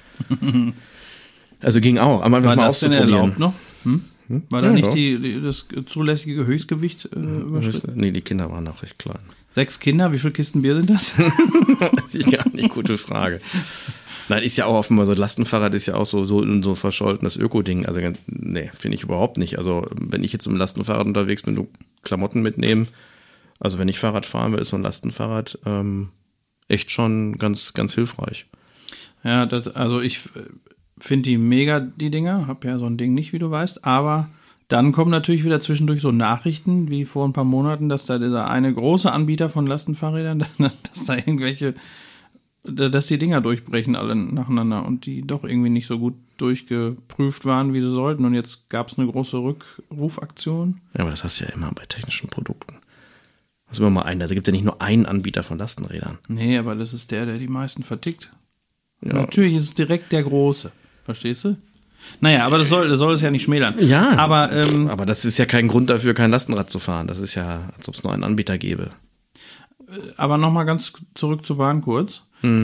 Also ging auch, aber War mal das denn auszuprobieren. erlaubt noch? War da Ja, nicht doch. das zulässige Höchstgewicht überschritten? Nee, die Kinder waren noch recht klein. 6 Kinder, wie viele Kisten Bier sind das? Weiß ich gar nicht, gute Frage. Nein, ist ja auch offenbar so, Lastenfahrrad ist ja auch so ein verscholtenes Öko-Ding. Also, nee, finde ich überhaupt nicht. Also, wenn ich jetzt mit dem Lastenfahrrad unterwegs bin, du Klamotten mitnehmen, also wenn ich Fahrrad fahren will, ist so ein Lastenfahrrad echt schon ganz, ganz hilfreich. Ja, also ich finde die mega, die Dinger. Hab ja so ein Ding nicht, wie du weißt. Aber dann kommen natürlich wieder zwischendurch so Nachrichten, wie vor ein paar Monaten, dass da dieser eine große Anbieter von Lastenfahrrädern, dass da irgendwelche dass die Dinger durchbrechen alle nacheinander und die doch irgendwie nicht so gut durchgeprüft waren, wie sie sollten. Und jetzt gab es eine große Rückrufaktion. Ja, aber das hast du ja immer bei technischen Produkten. Das ist immer mal einen. Da gibt es ja nicht nur einen Anbieter von Lastenrädern. Nee, aber das ist der die meisten vertickt. Ja. Natürlich ist es direkt der Große. Verstehst du? Naja, aber das soll es ja nicht schmälern. Ja, aber das ist ja kein Grund dafür, kein Lastenrad zu fahren. Das ist ja, als ob es nur einen Anbieter gäbe. Aber nochmal ganz zurück zur Bahn kurz.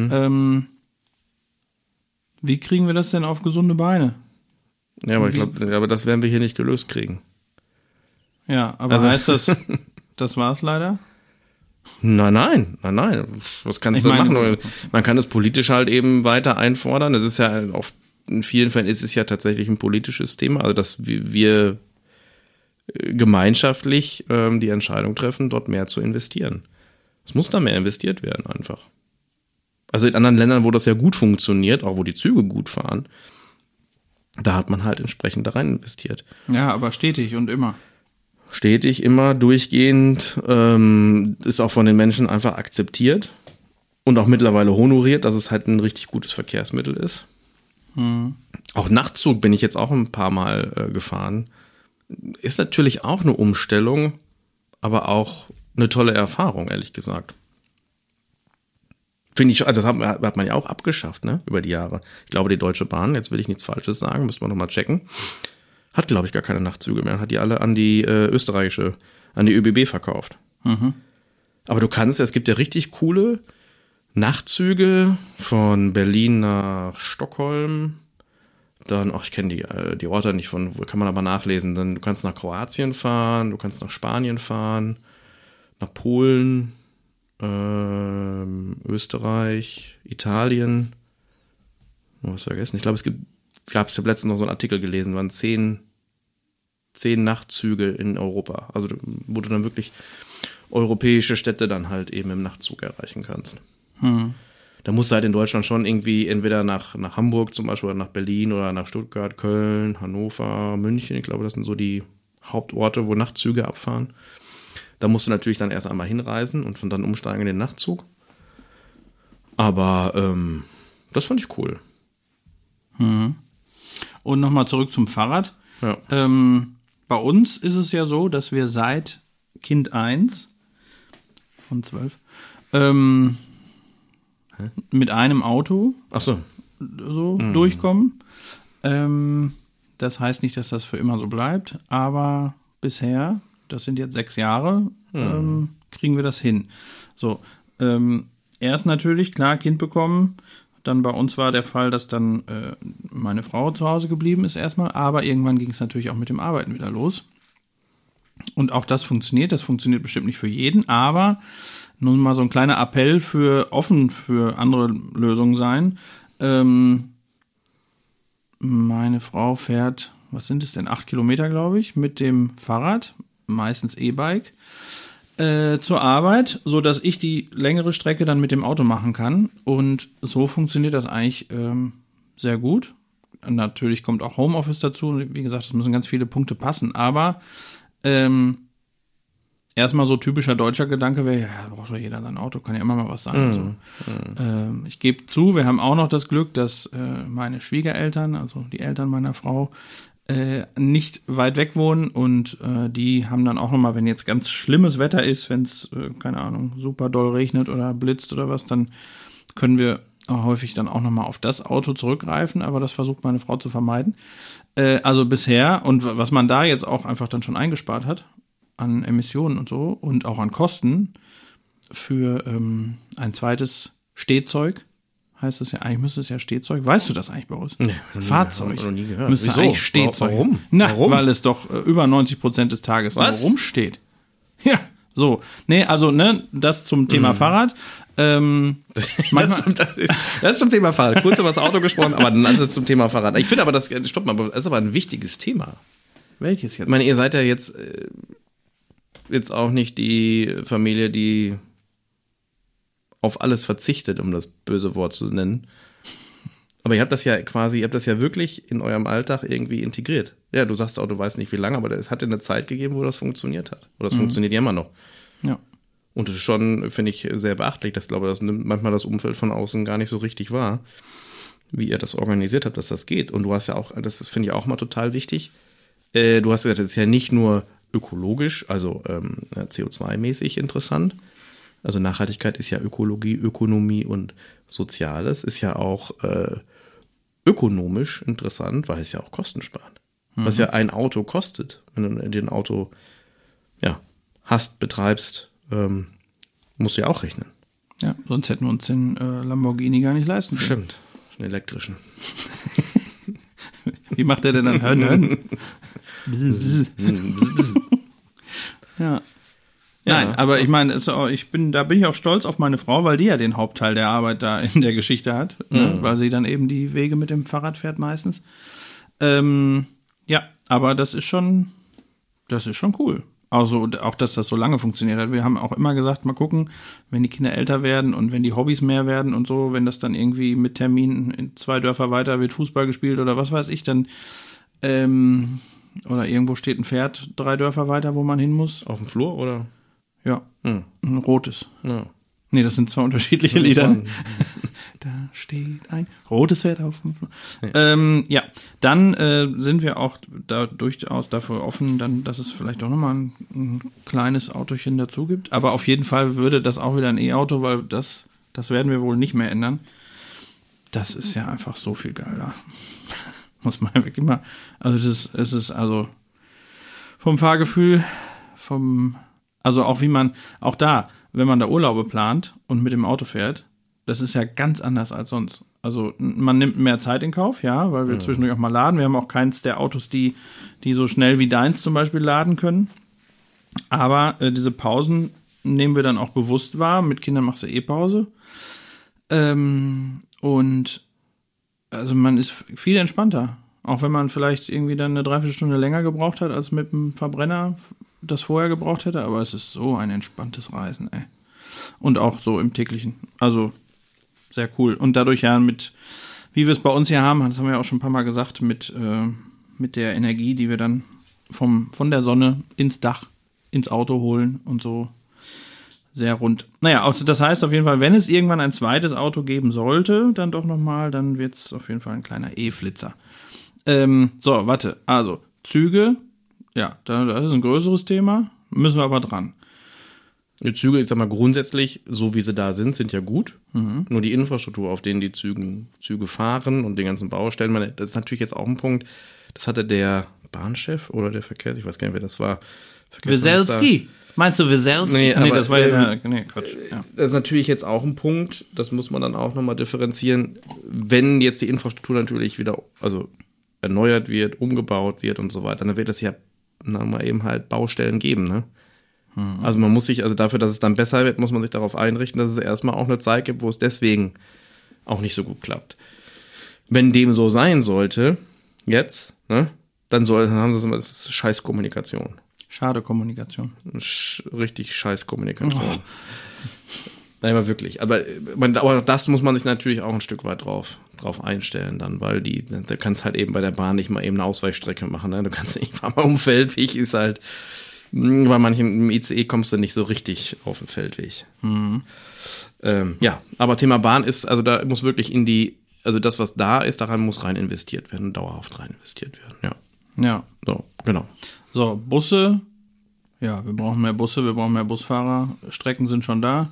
Wie kriegen wir das denn auf gesunde Beine? Ja, aber ich glaube, aber das werden wir hier nicht gelöst kriegen. Ja, aber heißt das, das war's leider? Nein. Was kannst du machen? Man kann es politisch halt eben weiter einfordern. Das ist ja in vielen Fällen ist es ja tatsächlich ein politisches Thema, also dass wir gemeinschaftlich die Entscheidung treffen, dort mehr zu investieren. Es muss da mehr investiert werden einfach. Also in anderen Ländern, wo das ja gut funktioniert, auch wo die Züge gut fahren, da hat man halt entsprechend da rein investiert. Ja, aber stetig und immer. Stetig, immer, durchgehend, ist auch von den Menschen einfach akzeptiert und auch mittlerweile honoriert, dass es halt ein richtig gutes Verkehrsmittel ist. Auch Nachtzug bin ich jetzt auch ein paar Mal gefahren. Ist natürlich auch eine Umstellung, aber auch eine tolle Erfahrung, ehrlich gesagt. Finde ich, also das hat man ja auch abgeschafft, ne, über die Jahre. Ich glaube, die Deutsche Bahn, jetzt will ich nichts Falsches sagen, müssen wir nochmal checken, hat, glaube ich, gar keine Nachtzüge mehr, hat die alle an die an die ÖBB verkauft. Aber es gibt ja richtig coole Nachtzüge von Berlin nach Stockholm, dann, ich kenne die Orte nicht, von wo kann man aber nachlesen, dann du kannst nach Kroatien fahren, du kannst nach Spanien fahren, nach Polen, Österreich, Italien, was vergessen. Ich glaube, ich habe letztens noch so einen Artikel gelesen, waren 10 Nachtzüge in Europa. Also wo du dann wirklich europäische Städte dann halt eben im Nachtzug erreichen kannst. Da musst du halt in Deutschland schon irgendwie entweder nach Hamburg zum Beispiel oder nach Berlin oder nach Stuttgart, Köln, Hannover, München. Ich glaube, das sind so die Hauptorte, wo Nachtzüge abfahren. Da musst du natürlich dann erst einmal hinreisen und von dann umsteigen in den Nachtzug. Aber das fand ich cool. Und nochmal zurück zum Fahrrad. Ja. Bei uns ist es ja so, dass wir seit Kind 1 von 12 mit einem Auto durchkommen. Das heißt nicht, dass das für immer so bleibt, aber bisher, das sind jetzt 6 Jahre, kriegen wir das hin. So, erst natürlich, klar, Kind bekommen. Dann bei uns war der Fall, dass dann meine Frau zu Hause geblieben ist erstmal, aber irgendwann ging es natürlich auch mit dem Arbeiten wieder los. Und auch das funktioniert bestimmt nicht für jeden, aber nun mal so ein kleiner Appell offen für andere Lösungen sein. Meine Frau fährt, was sind es denn, 8 Kilometer, glaube ich, mit dem Fahrrad, meistens E-Bike, zur Arbeit, so dass ich die längere Strecke dann mit dem Auto machen kann. Und so funktioniert das eigentlich sehr gut. Und natürlich kommt auch Homeoffice dazu. Wie gesagt, es müssen ganz viele Punkte passen. Aber erstmal so typischer deutscher Gedanke wäre, ja, braucht doch jeder sein Auto, kann ja immer mal was sein. Ich gebe zu, wir haben auch noch das Glück, dass meine Schwiegereltern, also die Eltern meiner Frau, nicht weit weg wohnen und die haben dann auch nochmal, wenn jetzt ganz schlimmes Wetter ist, wenn es, keine Ahnung, super doll regnet oder blitzt oder was, dann können wir häufig dann auch nochmal auf das Auto zurückgreifen, aber das versucht meine Frau zu vermeiden. Also bisher, und was man da jetzt auch einfach dann schon eingespart hat, an Emissionen und so und auch an Kosten für ein zweites Stehzeug, heißt es ja, eigentlich müsste es ja Stehzeug. Weißt du das eigentlich bei uns? Nee, Fahrzeug. noch nie gehört. Müsste Wieso? eigentlich Stehzeug. Warum? Warum? Weil es doch über 90% des Tages nur rumsteht. Ja, so. Nee, also, das zum Thema Fahrrad. Das zum Thema Fahrrad. Kurz über das Auto gesprochen, aber dann also zum Thema Fahrrad. Ich finde aber, das ist aber ein wichtiges Thema. Welches jetzt? Ich meine, ihr seid ja jetzt auch nicht die Familie, die auf alles verzichtet, um das böse Wort zu nennen. Aber ihr habt das ja wirklich in eurem Alltag irgendwie integriert. Ja, du sagst auch, du weißt nicht wie lange, aber es hat ja eine Zeit gegeben, wo das funktioniert hat. Oder das funktioniert ja immer noch. Ja. Und das ist schon, finde ich, sehr beachtlich. Das glaube ich, das nimmt manchmal das Umfeld von außen gar nicht so richtig wahr, wie ihr das organisiert habt, dass das geht. Und du hast ja auch, das finde ich auch mal total wichtig, du hast gesagt, das ist ja nicht nur ökologisch, also CO2-mäßig interessant. Also Nachhaltigkeit ist ja Ökologie, Ökonomie und Soziales, ist ja auch ökonomisch interessant, weil es ja auch kostensparend. Was ja ein Auto kostet, wenn du den Auto hast, betreibst, musst du ja auch rechnen. Ja, sonst hätten wir uns den Lamborghini gar nicht leisten können. Stimmt, den elektrischen. Wie macht der denn dann? Hön? Ja. Nein, aber ich meine, da bin ich auch stolz auf meine Frau, weil die ja den Hauptteil der Arbeit da in der Geschichte hat, ne? Weil sie dann eben die Wege mit dem Fahrrad fährt meistens. Ja, aber das ist schon cool. Also auch, dass das so lange funktioniert hat. Wir haben auch immer gesagt, mal gucken, wenn die Kinder älter werden und wenn die Hobbys mehr werden und so, wenn das dann irgendwie mit Terminen in 2 Dörfer weiter wird Fußball gespielt oder was weiß ich, dann oder irgendwo steht ein Pferd 3 Dörfer weiter, wo man hin muss. Auf dem Flur, oder? Ja, ein rotes. Ja. Nee, das sind 2 unterschiedliche Lieder. Da steht ein rotes Pferd auf dem Flur. Ja, dann sind wir auch da durchaus dafür offen, dann, dass es vielleicht auch nochmal ein kleines Autochen dazu gibt. Aber auf jeden Fall würde das auch wieder ein E-Auto, weil das werden wir wohl nicht mehr ändern. Das ist ja einfach so viel geiler. Muss man wirklich mal, also es ist also vom Fahrgefühl, also auch wie man, auch da, wenn man da Urlaube plant und mit dem Auto fährt, das ist ja ganz anders als sonst. Also man nimmt mehr Zeit in Kauf, ja, weil wir zwischendurch auch mal laden. Wir haben auch keins der Autos, die so schnell wie deins zum Beispiel laden können. Aber diese Pausen nehmen wir dann auch bewusst wahr. Mit Kindern machst du Pause. Und also man ist viel entspannter. Auch wenn man vielleicht irgendwie dann eine Dreiviertelstunde länger gebraucht hat, als mit dem Verbrenner das vorher gebraucht hätte. Aber es ist so ein entspanntes Reisen, ey. Und auch so im täglichen. Also sehr cool. Und dadurch ja wie wir es bei uns hier haben, das haben wir ja auch schon ein paar Mal gesagt, mit der Energie, die wir dann von der Sonne ins Dach, ins Auto holen und so. Sehr rund. Naja, also das heißt auf jeden Fall, wenn es irgendwann ein zweites Auto geben sollte, dann doch nochmal, dann wird es auf jeden Fall ein kleiner E-Flitzer. So, warte. Also, Züge, ja, das ist ein größeres Thema. Müssen wir aber dran. Die Züge, ich sag mal, grundsätzlich, so wie sie da sind ja gut. Nur die Infrastruktur, auf denen die Züge fahren und den ganzen Baustellen, das ist natürlich jetzt auch ein Punkt, das hatte der Bahnchef oder der Verkehrs, ich weiß gar nicht, wer das war. Wieselski. Meinst du Wieselski? Nee, aber, das war Quatsch. Ja. Das ist natürlich jetzt auch ein Punkt, das muss man dann auch nochmal differenzieren, wenn jetzt die Infrastruktur natürlich wieder, also erneuert wird, umgebaut wird und so weiter, dann wird es ja mal eben halt Baustellen geben, ne? Also man muss sich, also dafür, dass es dann besser wird, muss man sich darauf einrichten, dass es erstmal auch eine Zeit gibt, wo es deswegen auch nicht so gut klappt. Wenn dem so sein sollte, jetzt, ne, dann haben sie das ist Scheißkommunikation. Schade Kommunikation. Richtig Scheißkommunikation. Nein, aber wirklich. Aber das muss man sich natürlich auch ein Stück weit drauf einstellen dann, weil da kannst halt eben bei der Bahn nicht mal eben eine Ausweichstrecke machen, ne? Du kannst nicht, fahr mal um den Feldweg, ist halt, bei manchen im ICE kommst du nicht so richtig auf den Feldweg. Ja, aber Thema Bahn ist, also da muss wirklich also das, was da ist, daran muss rein investiert werden, dauerhaft rein investiert werden, ja. Ja. So, genau. So, Busse, ja, wir brauchen mehr Busse, wir brauchen mehr Busfahrer, Strecken sind schon da.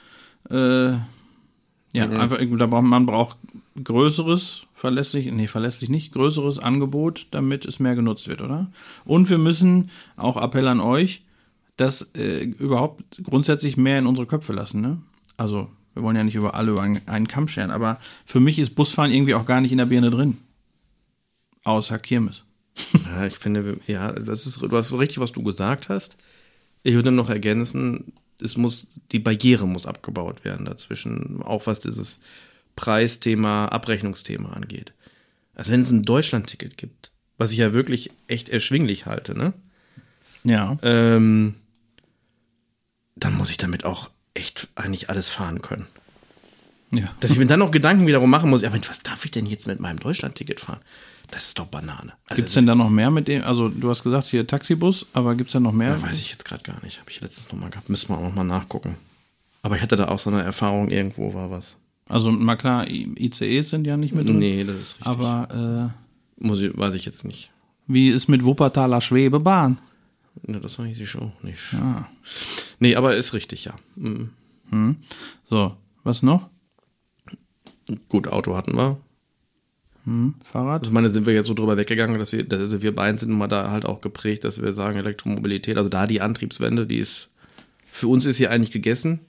Einfach, man braucht größeres, größeres Angebot, damit es mehr genutzt wird, oder? Und wir müssen, auch Appell an euch, das überhaupt grundsätzlich mehr in unsere Köpfe lassen, ne? Also, wir wollen ja nicht über einen Kamm scheren, aber für mich ist Busfahren irgendwie auch gar nicht in der Birne drin. Außer Kirmes. Ja, ich finde, ja, du hast richtig, was du gesagt hast. Ich würde noch ergänzen, die Barriere muss abgebaut werden dazwischen, auch was dieses Preisthema, Abrechnungsthema angeht. Also wenn es ein Deutschland-Ticket gibt, was ich ja wirklich echt erschwinglich halte, ne? Ja. Dann muss ich damit auch echt eigentlich alles fahren können. Ja. Dass ich mir dann noch Gedanken wiederum machen muss, ja, was darf ich denn jetzt mit meinem Deutschland-Ticket fahren? Das ist doch Banane. Also, Gibt es denn da noch mehr mit dem, also du hast gesagt hier Taxibus, aber gibt es da noch mehr? Ja, weiß ich jetzt gerade gar nicht. Habe ich letztens noch mal gehabt. Müssen wir auch noch mal nachgucken. Aber ich hatte da auch so eine Erfahrung, irgendwo war was. Also mal klar, ICEs sind ja nicht mit drin. Nee, das ist richtig. Aber weiß ich jetzt nicht. wie ist mit Wuppertaler Schwebebahn? Ja, das weiß ich schon nicht. Ah. Nee, aber ist richtig, ja. Mhm. So, was noch? Gut, Auto hatten wir. Fahrrad? Also sind wir jetzt so drüber weggegangen, dass wir beiden sind mal da halt auch geprägt, dass wir sagen Elektromobilität, also da die Antriebswende, die ist, für uns ist hier eigentlich gegessen.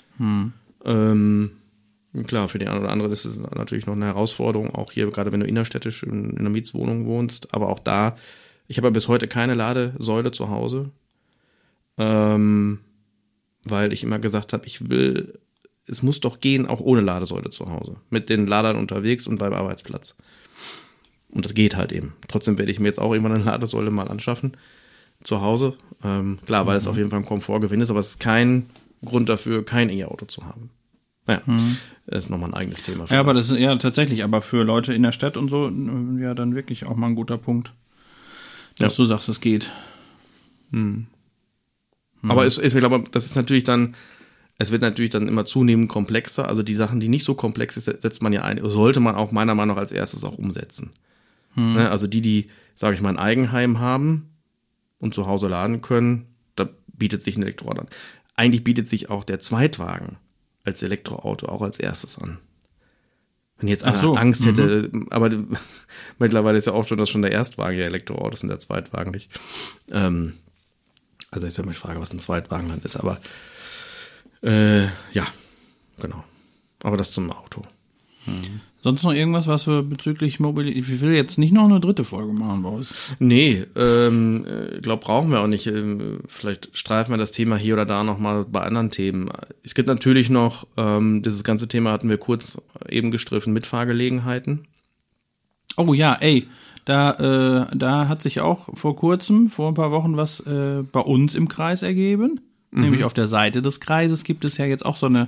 Klar, für den einen oder anderen ist es natürlich noch eine Herausforderung, auch hier, gerade wenn du innerstädtisch in einer Mietswohnung wohnst, aber auch da, ich habe ja bis heute keine Ladesäule zu Hause, weil ich immer gesagt habe, es muss doch gehen, auch ohne Ladesäule zu Hause. Mit den Ladern unterwegs und beim Arbeitsplatz. Und das geht halt eben. Trotzdem werde ich mir jetzt auch irgendwann eine Ladesäule mal anschaffen. Zu Hause. Klar, weil es auf jeden Fall ein Komfortgewinn ist, aber es ist kein Grund dafür, kein E-Auto zu haben. Naja, das ist nochmal ein eigenes Thema. Ja, aber das ist ja tatsächlich, aber für Leute in der Stadt und so, ja, dann wirklich auch mal ein guter Punkt. Dass du sagst, es geht. Aber ich glaube, das ist natürlich dann, es wird natürlich dann immer zunehmend komplexer. Also die Sachen, die nicht so komplex sind, setzt man ja ein, sollte man auch meiner Meinung nach als erstes auch umsetzen. Ne? Also die, sage ich mal, ein Eigenheim haben und zu Hause laden können, da bietet sich ein Elektroauto an. Eigentlich bietet sich auch der Zweitwagen als Elektroauto auch als erstes an. Wenn jetzt einer Angst hätte, aber mittlerweile ist ja auch schon, dass schon der Erstwagen ja Elektroauto ist und der Zweitwagen nicht. Also ist ja mal die Frage, was ein Zweitwagen dann ist, aber ja, genau. Aber das zum Auto. Sonst noch irgendwas, was wir bezüglich Mobilität, ich will jetzt nicht noch eine dritte Folge machen, Boris. Nee, ich glaube, brauchen wir auch nicht. Vielleicht streifen wir das Thema hier oder da nochmal bei anderen Themen. Es gibt natürlich noch, dieses ganze Thema hatten wir kurz eben gestriffen, Mitfahrgelegenheiten. Oh ja, da hat sich auch vor ein paar Wochen was bei uns im Kreis ergeben. Nämlich auf der Seite des Kreises gibt es ja jetzt auch so eine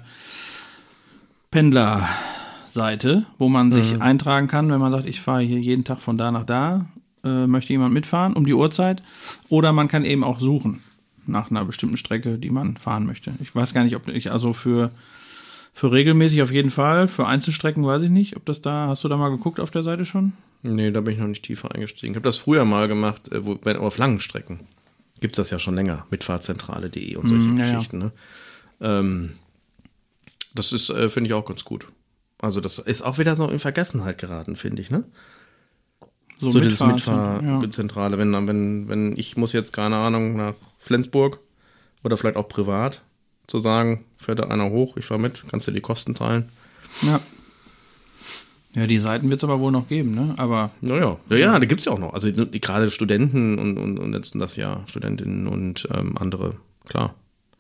Pendlerseite, wo man sich eintragen kann, wenn man sagt, ich fahre hier jeden Tag von da nach da, möchte jemand mitfahren um die Uhrzeit. Oder man kann eben auch suchen nach einer bestimmten Strecke, die man fahren möchte. Ich weiß gar nicht, ob ich also für regelmäßig auf jeden Fall, für Einzelstrecken weiß ich nicht, ob das da, hast du da mal geguckt auf der Seite schon? Nee, da bin ich noch nicht tiefer eingestiegen. Ich habe das früher mal gemacht, auf langen Strecken. Gibt es das ja schon länger, mitfahrzentrale.de und solche Geschichten. Ja. Ne? Das ist, finde ich, auch ganz gut. Also das ist auch wieder so in Vergessenheit geraten, finde ich, ne? So dieses Mitfahrzentrale. Ja. Wenn ich muss jetzt, keine Ahnung, nach Flensburg oder vielleicht auch privat, zu sagen, fährt da einer hoch, ich fahre mit, kannst du die Kosten teilen. Ja. Ja, die Seiten wird es aber wohl noch geben, ne? Aber. Ja, da gibt es ja auch noch. Also gerade Studenten und jetzt das Jahr Studentinnen und andere, klar.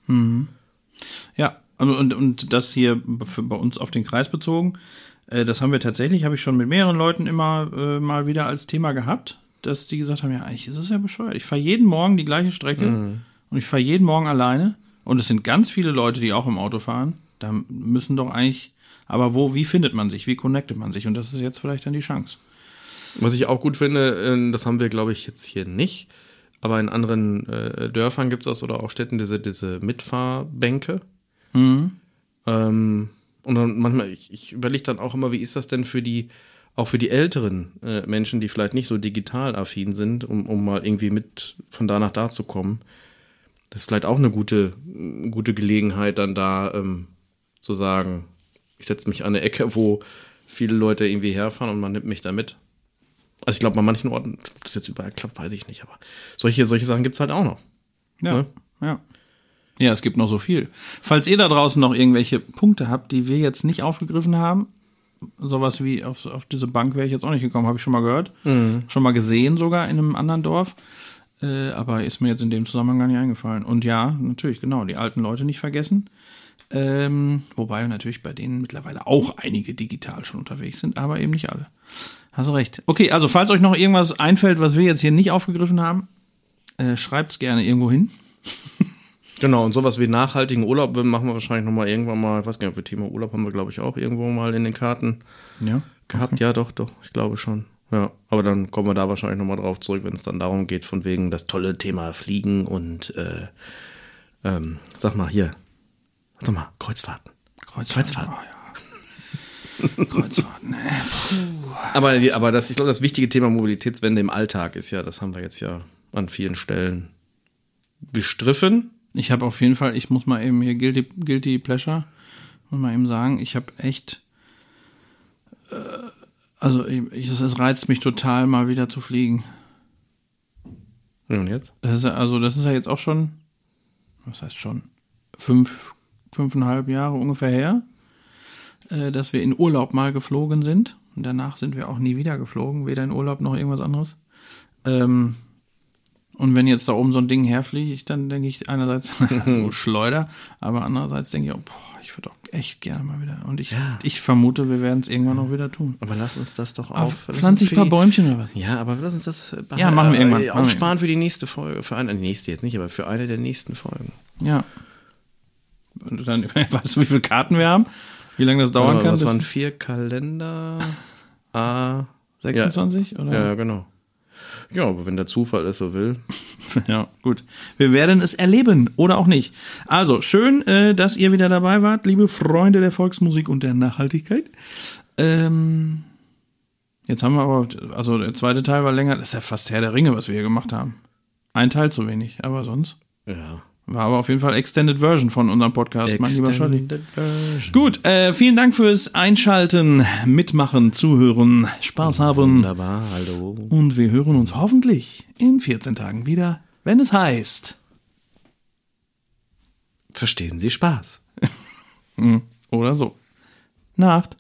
Ja, und das hier bei uns auf den Kreis bezogen, das haben wir tatsächlich, habe ich schon mit mehreren Leuten immer mal wieder als Thema gehabt, dass die gesagt haben, ja, eigentlich ist es ja bescheuert. Ich fahre jeden Morgen die gleiche Strecke und ich fahre jeden Morgen alleine und es sind ganz viele Leute, die auch im Auto fahren. Da müssen doch eigentlich. Aber wie findet man sich? Wie connectet man sich? Und das ist jetzt vielleicht dann die Chance. Was ich auch gut finde, das haben wir, glaube ich, jetzt hier nicht, aber in anderen Dörfern gibt es das oder auch Städten diese Mitfahrbänke. Und dann manchmal, ich überlege dann auch immer, wie ist das denn für die älteren Menschen, die vielleicht nicht so digital affin sind, um mal irgendwie mit von da nach da zu kommen. Das ist vielleicht auch eine gute Gelegenheit, dann da zu sagen, ich setze mich an eine Ecke, wo viele Leute irgendwie herfahren und man nimmt mich da mit. Also ich glaube, bei manchen Orten, ob das jetzt überall klappt, weiß ich nicht, aber solche Sachen gibt es halt auch noch. Ja, ne? Ja. Ja, es gibt noch so viel. Falls ihr da draußen noch irgendwelche Punkte habt, die wir jetzt nicht aufgegriffen haben, sowas wie auf diese Bank wäre ich jetzt auch nicht gekommen, habe ich schon mal gehört. Schon mal gesehen sogar in einem anderen Dorf. Aber ist mir jetzt in dem Zusammenhang gar nicht eingefallen. Und ja, natürlich, genau, die alten Leute nicht vergessen. Wobei natürlich bei denen mittlerweile auch einige digital schon unterwegs sind, aber eben nicht alle. Hast du recht. Okay, also falls euch noch irgendwas einfällt, was wir jetzt hier nicht aufgegriffen haben, schreibt's gerne irgendwo hin. Genau, und sowas wie nachhaltigen Urlaub machen wir wahrscheinlich nochmal irgendwann mal, ich weiß gar nicht, für Thema Urlaub haben wir, glaube ich, auch irgendwo mal in den Karten gehabt. Okay. Ja, doch, ich glaube schon. Ja, aber dann kommen wir da wahrscheinlich nochmal drauf zurück, wenn es dann darum geht, von wegen das tolle Thema Fliegen und sag mal, Kreuzfahrten. Kreuzfahrten. Oh, ja. Kreuzfahrten, Aber ich glaube, das wichtige Thema Mobilitätswende im Alltag ist ja, das haben wir jetzt ja an vielen Stellen gestriffen. Ich habe auf jeden Fall, ich muss mal eben hier Guilty Pleasure, muss mal eben sagen, ich habe echt, es reizt mich total, mal wieder zu fliegen. Und jetzt? Das ist ja jetzt auch schon, was heißt schon, 5,5 Jahre ungefähr her, dass wir in Urlaub mal geflogen sind. Und danach sind wir auch nie wieder geflogen, weder in Urlaub noch irgendwas anderes. Und wenn jetzt da oben so ein Ding herfliegt, dann denke ich einerseits, du Schleuder, aber andererseits denke ich auch, ich würde auch echt gerne mal wieder. Und ich vermute, wir werden es irgendwann auch wieder tun. Aber lass uns das doch pflanze ich ein paar Bäumchen oder was? Ja, aber lass uns das machen wir irgendwann. Aufsparen für die nächste Folge. Die nächste jetzt nicht, aber für eine der nächsten Folgen. Ja. Und dann, weißt du, wie viele Karten wir haben? Wie lange das dauern kann? Das waren 4 Kalender. 26? Ja. Oder? Ja, genau. Ja, aber wenn der Zufall es so will. Ja, gut. Wir werden es erleben oder auch nicht. Also, schön, dass ihr wieder dabei wart, liebe Freunde der Volksmusik und der Nachhaltigkeit. Jetzt haben wir aber, also der zweite Teil war länger, das ist ja fast Herr der Ringe, was wir hier gemacht haben. Ein Teil zu wenig, aber sonst. Ja. War aber auf jeden Fall Extended Version von unserem Podcast, mein lieber Scholli. Gut, vielen Dank fürs Einschalten, Mitmachen, Zuhören, Spaß haben. Wunderbar, hallo. Und wir hören uns hoffentlich in 14 Tagen wieder, wenn es heißt. Verstehen Sie Spaß? Oder so. Nacht.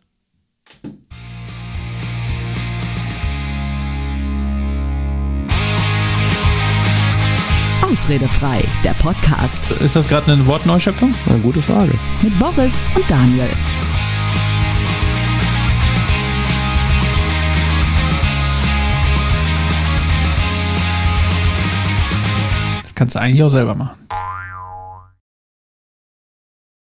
Ausredefrei, der Podcast. Ist das gerade eine Wortneuschöpfung? Eine gute Frage. Mit Boris und Daniel. Das kannst du eigentlich auch selber machen.